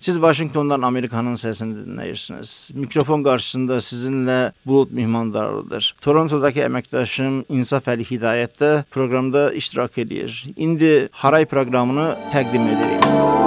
Siz Washington'dan Amerikanın səsini dinləyirsiniz. Mikrofon qarşısında sizinlə Bulut Mihmandarlıdır. Torontodakı əməkdaşım İnsaf Əli Hidayət də proqramda iştirak edir. İndi Haray proqramını təqdim edirik.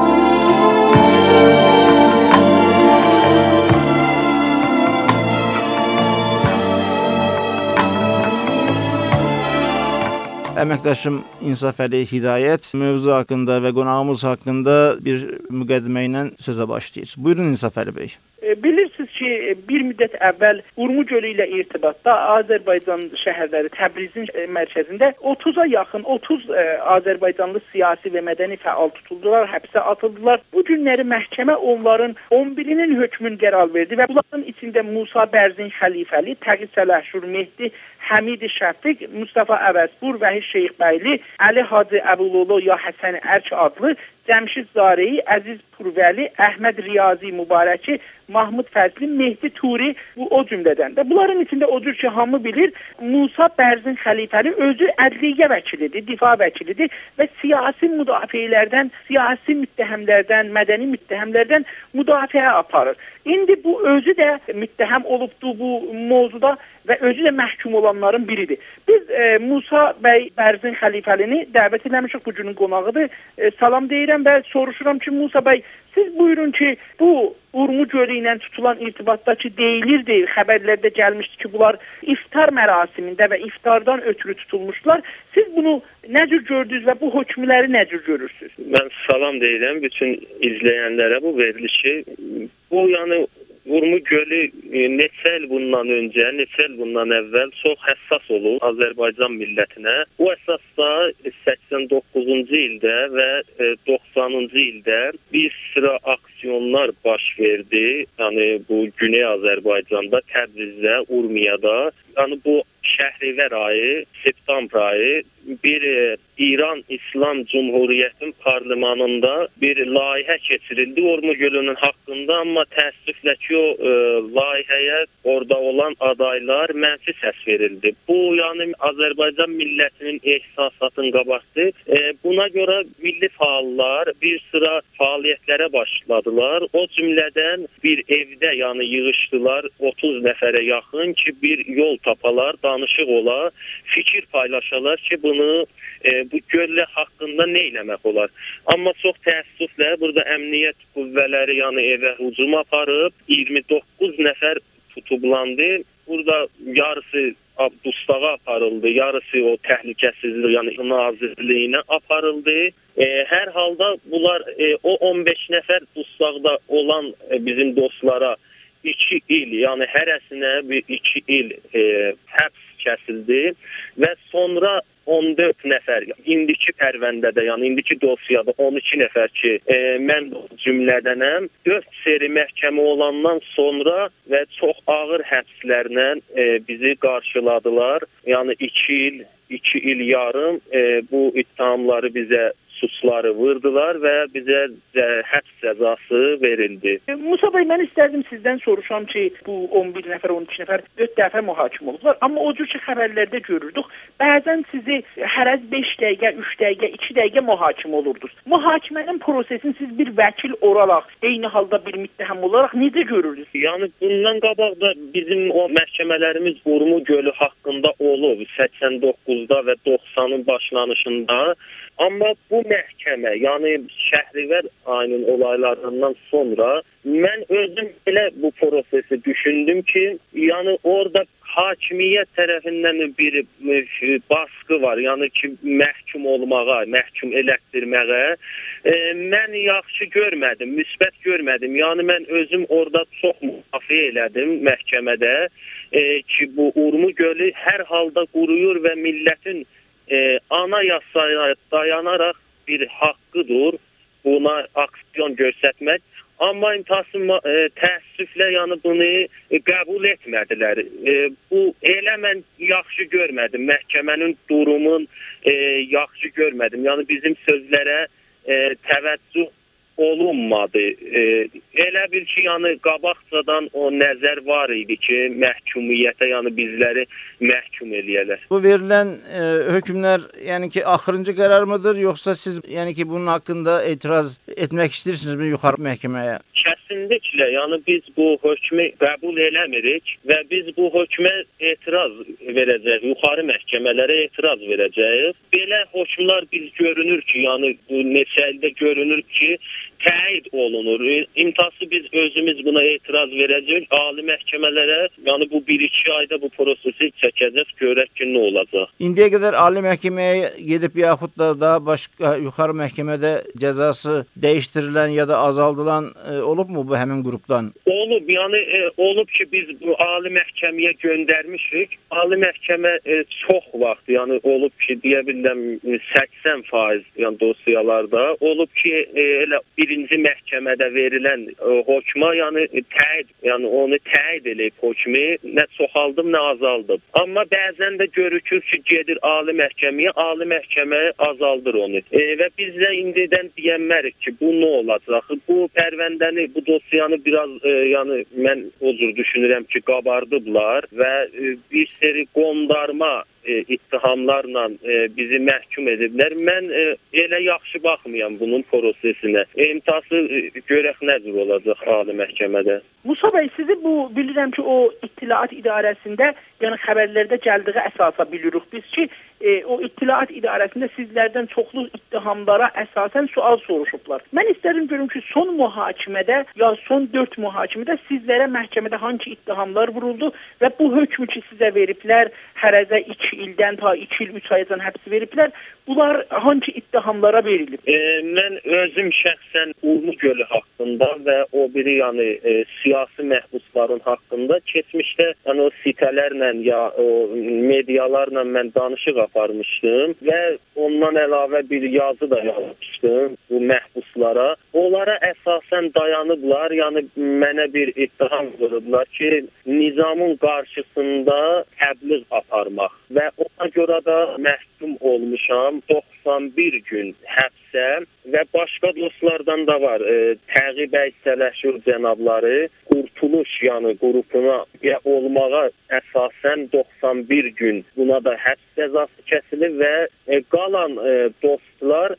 Əməkdaşım İnsaf Əli Hidayət mövzu haqqında və qonağımız haqqında bir müqəddimə ilə sözə başlayır. Buyurun İnsaf Əli bəy. Bilirsiniz ki, bir müddət əvvəl Urmu gölü ilə irtibatda Azərbaycan şəhərləri Təbrizin mərkəzində 30-a yaxın 30 Azərbaycanlı siyasi və mədəni fəal tutuldular, həbsə atıldılar. Bu günləri məhkəmə onların 11-nin hökmünü qərar verdi və bunların içində Musa Bərzin Xəlifəli, Təqi Sələhşur Mehdi, Həmid Şəfiq, Mustafa Əvəzpur, Vəhid Şeyxbəyli, Əli Hacı Əbululu, Ya Həsən Ərk adlı, Cəmşid Zareyi, Əziz Purvəli, Əhməd Riyazi Mübarəki, Mahmud Fəzli, Mehdi Turi bu o cümlədən də. Bunların içində odur ki, hamı bilir, Musa Bərzin Xəlifəli özü ədliyyə vəkilidir, difa vəkilidir və siyasi müdafiələrdən, siyasi müttəhəmlərdən, mədəni müttəhəmlərdən müdafiə aparır. İndi bu özü də müttəhəm olubdu bu mövzuda və özü də məhkum olanların biridir. Biz Musa bəy Bərzin Xəlifəlini dəvət eləmişik, bu günün qonağıdır. Salam deyirəm və soruşuram ki, Musa bəy, siz buyurun ki, bu Urmu gölü ilə tutulan irtibatdakı deyilirdi, xəbərlərdə gəlmişdi ki, bunlar iftar mərasimində və iftardan ötürü tutulmuşlar. Siz bunu nə cür gördünüz və bu hökmləri nə cür görürsünüz? Mən salam deyirəm bütün izləyənlərə bu verilişi. Bu yəni Urmu gölü neçə il bundan öncə, neçə il bundan əvvəl çox həssas olub Azərbaycan millətinə. Bu əsasda 89-cu ildə və 90-cı ildə bir sıra aksiyonlar baş verdi. Yəni bu Güney Azərbaycanda, Təbrizdə, Urmiyada, yəni bu Şəhrivər ayı, septembr ayı bir İran İslam Cumhuriyyətinin parlamentında bir layihə keçirildi Urmu gölünün haqqında, amma təəssüflə ki o layihəyə orada olan adaylar mənfi səs verildi. Bu yəni Azərbaycan millətinin ehsasatını qabartdı. Buna görə milli fəallar bir sıra fəaliyyətlərə başladılar. O cümlədən bir evdə yəni yığışdılar 30 nəfərə yaxın ki bir yol tapalar, danışıq ola, fikir paylaşalar ki bunu bu göllə haqqında nə eləmək olar. Amma çox təəssüflə burada əmniyyət qüvvələri yəni evə hücum aparıb 29 nəfər tutublandı. Burada yarısı dustağa aparıldı, yarısı o təhlükəsizlik yəni nazirliyinə aparıldı. Hər halda bunlar o 15 nəfər dustaqda olan bizim dostlara 2 il, yəni hərəsinə bir 2 il həbs kəsildi və sonra 14 nəfər, indiki pərvəndədə, yəni indiki dosyada 12 nəfər ki, mən cümlədənəm, 4 seri məhkəmə olandan sonra və çox ağır həbslərlə bizi qarşıladılar. Yəni 2 il yarım bu ittihamları bizə suçları vurdular və bizə həbs cəzası verildi. Musa bəy, mən istərdim sizdən soruşam ki, bu 11 nəfər, 12 nəfər 4 dəfə mühakimə olublar. Amma o cür ki, xəbərlərdə görürdük. Bəzən sizi hər az 5 dəqiqə, 3 dəqiqə, 2 dəqiqə mühakimə olurdunuz. Mühakimənin prosesini siz bir vəkil olaraq, eyni halda bir müttəhəm olaraq necə görürdünüz? Yəni bundan qabaq da bizim o məhkəmələrimiz Urmu gölü haqqında olub 89-da və 90-ın başlanışında. Amma bu məhkəmə, yəni Şəhrivər ayının olaylarından sonra mən özüm elə bu prosesi düşündüm ki, yəni orada hakimiyyət tərəfindən bir baskı var, yəni ki, məhkum olmağa, məhkum elətdirməyə mən yaxşı görmədim, müsbət görmədim. Yəni mən özüm orada çox müdafiə elədim məhkəmədə ki, bu Urmu gölü hər halda quruyur və millətin anayasaya dayanaraq bir haqqıdır buna aksiyon göstərmək. Amma təəssüflə yəni bunu qəbul etmədilər. Bu elə mən yaxşı görmədim. Məhkəmənin durumun yaxşı görmədim. Yəni bizim sözlərə təvəccüh olunmadı. Elə bil ki, yəni qabaqcadan o nəzər var idi ki, məhkumiyyətə, yəni bizləri məhkum eləyərlər. Bu verilən hökmlər yəni ki axırıncı qərar mıdır, yoxsa siz yəni ki bunun haqqında etiraz etmək istəyirsinizmi yuxarı məhkəməyə? Kesinlikle, yani biz bu hökmü qəbul eləmirik və biz bu hökmə etiraz verəcəyik, yuxarı məhkəmələrə etiraz verəcəyik. Belə hökmlər biz görünür ki, yəni bu neçə ildə görünür ki, təyid olunur. İmtası biz özümüz buna etiraz verəcəyik ali məhkəmələrə. Yəni bu 1-2 ayda bu prosesi çəkəcək, görək ki, nə olacaq. İndiyə qədər ali məhkəməyə gedib yaxud da daha başqa yuxarı məhkəmədə cəzası dəyişdirilən ya da azaldılan olubmu bu həmin qrupdan? Olub, yəni olub ki, biz bu ali məhkəməyə göndərmişik. Ali məhkəmə çox vaxt, yəni olub ki, deyə bilirəm 80% yəni dosyalarda olub ki, elə birinci məhkəmədə verilən hökmə, yəni təyid, yəni onu təyid eləyib hökmü, nə çoxaldım, nə azaldım. Amma bəzən də görükür ki, gedir ali məhkəməyə, ali məhkəmə azaldır onu. Və biz də indidən deyəmərik ki, bu nə olacaq? Bu pərvəndəni, bu dosyanı biraz, yəni mən o cür düşünürəm ki, qabardıblar və bir seri qondarma ittihamlarla bizi məhkum ediblər. Mən elə yaxşı baxmıyam bunun prosesinə. İmtası görək nə cür olacaq ali məhkəmədə. Musa bəy, sizi bu bilirəm ki, o İttilaat İdarəsində, yəni xəbərlərdə gəldiyi əsasa bilirik biz ki, o İttilaat İdarəsində sizlərdən çoxlu ittihamlara əsasən sual soruşublar. Mən istərim görüm ki, son mühakimədə ya son 4 mühakimədə sizlərə məhkəmədə hangi ittihamlar vuruldu və bu hökmü ki sizə veriblər, hərəzə 2 ildən ta 2 il 3 ayacan həbs veriblər. Bunlar hangi ittihamlara verilib? Mən özüm şəxsən Urmu gölü haqqında və o biri yəni siyasi məhbusların haqqında keçmişdə yəni o sitələrlə ya o medialarla mən danışıq aparmışdım və ondan əlavə bir yazı da yazmışdım bu məhbuslara. Onlara əsasən dayanıblar, yəni mənə bir ittiham vurublar ki, nizamın qarşısında təbliğ aparmaq və ona görə də məhkum olmuşam 91 gün həbsə və başqa dostlardan da var. Təğib Əysələşur cənabları Qurtuluş yəni qrupuna olmağa əsasən 91 gün buna da həbs cəzası kəsilib və qalan dostlar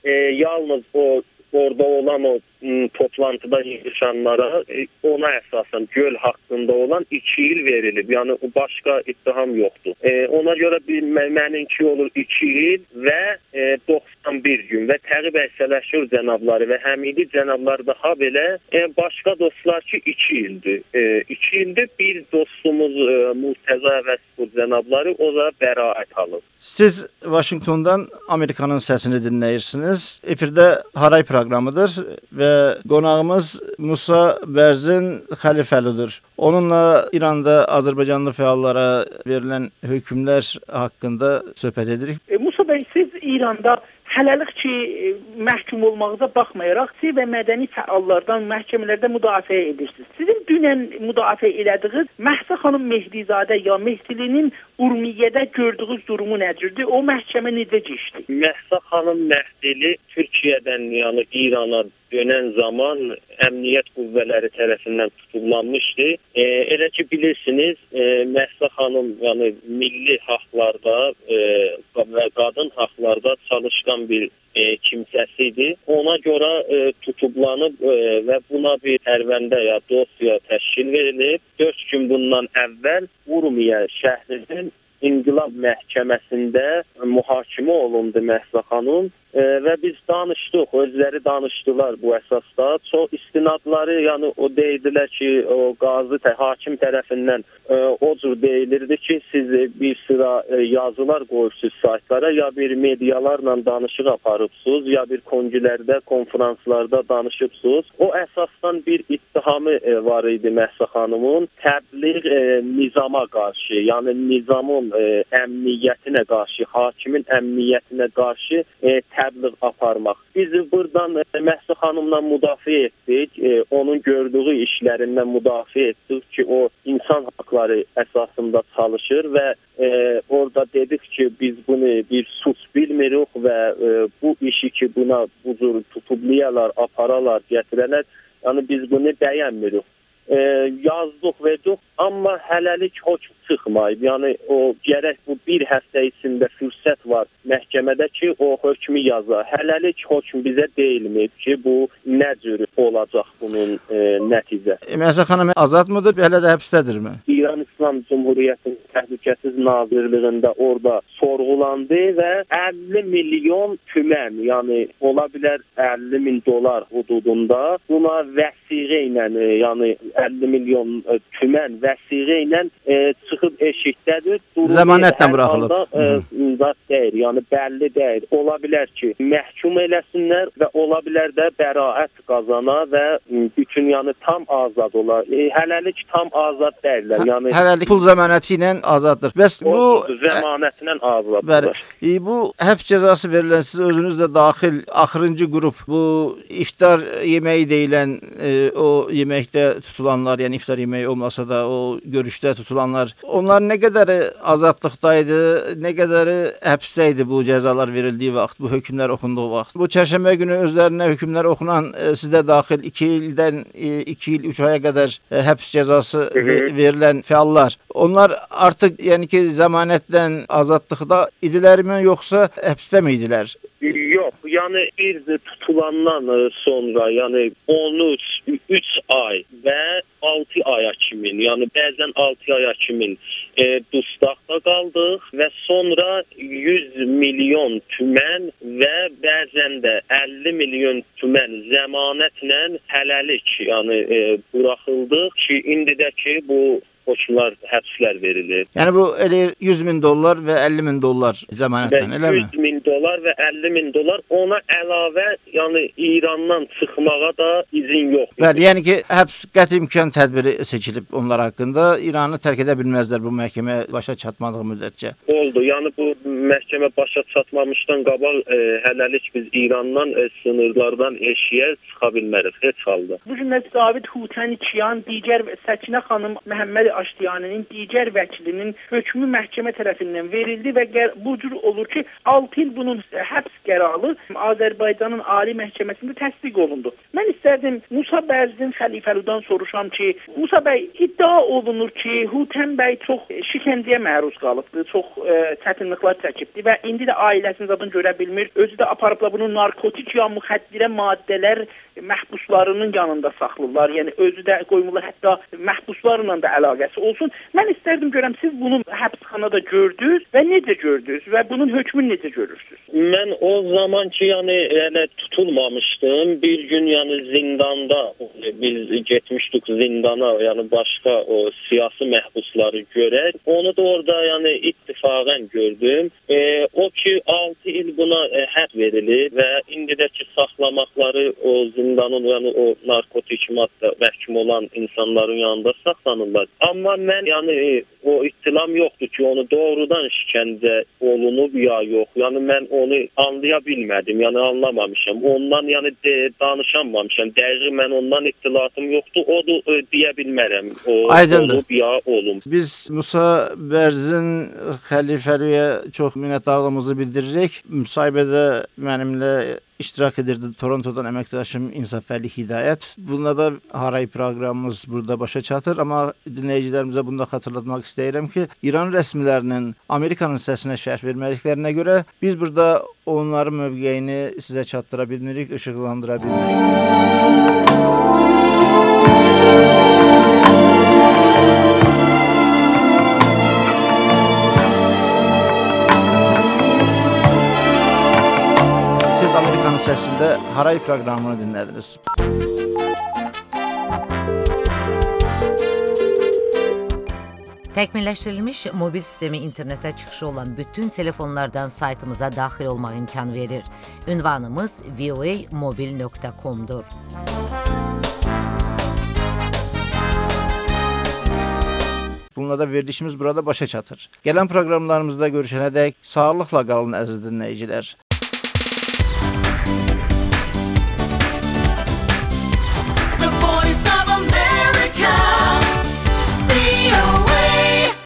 yalnız o orada olan o toplantıda yığışanlara ona əsasən göl haqqında olan 2 il verilib. Yəni başqa ittiham yoxdur. Ona görə məninki olur 2 il və 91 gün və Təğib Əysələşur cənabları və Həmidi cənabları daha belə başqa dostlar ki 2 ildir. 2 ildir bir dostumuz Murtəza Əvəzpur cənabları o da bəraət alıb. Siz Vaşinqtondan Amerikanın səsini dinləyirsiniz. Efirdə Haray proqramıdır və qonağımız Musa Bərzin Xəlifəlidir. Onunla İranda Azərbaycanlı fəallara verilən hökmlər haqqında söhbət edirik. Musa bəy, siz İranda hələlik ki, məhkum olmağıza baxmayaraq, siz və mədəni fəallardan məhkəmələrdə müdafiə edirsiniz. Sizin dünən müdafiə elədiyiniz Məhsə xanım Mehdizadə ya Mehdilinin Urmiyyədə gördüyünüz durumu nədirdir? O məhkəmə necə keçdi? Məhsə xanım Mehdili Türkiyədən, yəni İrana dönən zaman əmniyyət qüvvələri tərəfindən tutuklanmışdı. Elə ki bilirsiniz, Məhsə xanım yəni milli haqlarda və qadın haqlarda çalışqan bir kimsəsidir. Ona görə tutuklanıb və buna bir pərvəndə ya dosya təşkil verilib. 4 gün bundan əvvəl Urmiyə şəhrinin İnqilab Məhkəməsində mühakimə olundu Məhsə xanım və biz danışdıq, özləri danışdılar bu əsasda. Çox istinadları, yəni o deyildilər ki, o qazi hakim tərəfindən o cür deyilirdi ki, siz bir sıra yazılar qoyursunuz saytlara, ya bir medialarla danışıq aparıbsınız, ya bir kongilərdə, konferanslarda danışıbsınız. O əsasdan bir ittihamı var idi Məhsə xanımın təbliğ nizama qarşı, yəni nizamın əmniyyətinə qarşı, hakimin əmniyyətinə qarşı təbliğ aparmaq. Biz buradan Məhsə xanımla müdafiə etdik, onun gördüyü işlərindən müdafiə etdik ki, o insan haqları əsasında çalışır və orada dedik ki, biz bunu bir sus bilmirik və bu işi ki, buna bu cür tutuqlayalar, aparalar, gətirələr, yəni biz bunu bəyənmirik. Yazdıq, verdik, amma hələlik hökm çıxmayıb. Yəni o gərək bu bir həftə içində fürsət var məhkəmədə ki, o hökmü yaza. Hələlik hökm bizə deyilməyib ki, bu nə cür olacaq bunun nəticə. Məhsə xanım azad mıdır, hələ də həbsdədirmi? İran İslam Cumhuriyyətinin Təhlükəsiz Nazirliyində orada sorğulandı və 50 milyon tümən, yəni ola bilər 50 min dolar hududunda buna vəsiqə ilə, yəni 50 milyon tümən vəsiqə ilə çıxıb eşikdədir. Zəmanətlə buraxılıb. İmzat deyil, yəni bəlli deyil. Ola bilər ki, məhkum eləsinlər və ola bilər də bəraət qazana və bütün yəni tam azad olar. Hələlik tam azad deyirlər. Yəni hələlik pul zəmanəti ilə azaddır. Bəs bu zəmanətlə azaddır. Bu həbs cəzası verilən, siz özünüz də daxil axırıncı qrup, bu iftar yeməyi deyilən o yeməkdə tutulanlar, yəni iftar yeməyi olmasa da o görüşdə tutulanlar, onlar nə qədəri azadlıqdaydı, nə qədəri həbsdəydi bu cəzalar verildiyi vaxt, bu hökmlər oxunduğu vaxt? Bu çərşənbə günü özlərinə hökmlər oxunan, sizdə daxil 2 ildən 2 il 3 aya qədər həbs cəzası verilən fəallar, onlar artıq yəni ki zəmanətlə azadlıqda idilərmi, yoxsa həbsdə mi idilər? Yox, yəni bir tutulandan sonra, yəni 3 ay və 6 aya kimin, yəni bəzən 6 aya kimin dustaqda qaldıq və sonra 100 milyon tümən və bəzən də 50 milyon tümən zəmanətlə hələlik yəni buraxıldıq ki, indidəki bu hökmlər, həbslər verilir. Yəni bu elə 100 min dollar və 50 min dollar zəmanətlə, eləmi? 100 min dollar və 50 min dollar, ona əlavə yəni İrandan çıxmağa da izin yox. Bəli, yəni ki, həbs qəti imkan tədbiri seçilib onlar haqqında. İranı tərk edə bilməzlər bu məhkəmə başa çatmadığı müddətcə. Oldu. Yəni bu məhkəmə başa çatmamışdan qabaq hələlik biz İrandan sınırlardan eşiyə çıxa bilmərik heç halda. Bu cümlə David Hutaniçiyan, digər Səkinə xanım Məhəmməd Aştiyaninin digər vəkilinin hökmü məhkəmə tərəfindən verildi və bu cür olur ki, 6 il bunun həbs qərarı Azərbaycanın Ali Məhkəməsində təsdiq olundu. Mən istərdim Musa Bərzin Xəlifəlidən soruşam ki, Musa bəy, iddia olunur ki, Hutən bəy çox şikəncəyə məruz qalıbdı, çox çətinliklər çəkibdi və indi də ailəsini zaten görə bilmir. Özü də aparıbla bunu narkotik ya müxəddərə maddələr məhbuslarının yanında saxlayırlar. Yəni özü də qoymurlar, hətta məhbuslarla da əlaqəsi olsun. Mən istərdim görəm, siz bunu həbsxanada gördünüz və necə gördünüz və bunun hökmünü necə görürsünüz? Mən o zaman ki, yəni elə tutulmamışdım. Bir gün yəni zindanda biz getmişdik zindana, yəni başqa o siyasi məhbusları görək. Onu da orada yəni ittifaqən gördüm. O ki 6 il buna həbs verilir və indidəki saxlamaqları o zindanın, yəni o narkotik maddə məhkum olan insanların yanında saxlanırlar. Amma mən yəni o ittilam yoxdur ki, onu doğrudan şikəncə olunub ya yox. Yəni mən onu anlaya bilmədim, yəni anlamamışam. Ondan yəni danışamamışam. Dəqiq mən ondan ittilatım yoxdur. O da deyə bilmərəm. O olub ya olum. Biz Musa Bərzin Xəlifəliyə çox minnətdarlığımızı bildiririk. Müsahibədə mənimlə iştirak edirdi Torontodan əməkdaşım İnsafəli Hidayət. Bunda da Haray proqramımız burada başa çatır, amma dinləyicilərimizə bunu da xatırlatmaq istəyirəm ki, İran rəsmilərinin Amerikanın səsinə şərh vermədiklərinə görə biz burada onların mövqeyini sizə çatdıra bilmirik, işıqlandıra bilmirik. Səsində Haray proqramını dinlədiniz. Təkmilləşdirilmiş mobil sistemi internetə çıxışı olan bütün telefonlardan saytımıza daxil olmaq imkanı verir. Ünvanımız voamobil.com-dur. Bununla da verilişimiz burada başa çatır. Gələn proqramlarımızda görüşənədək sağlıqla qalın əziz dinləyicilər.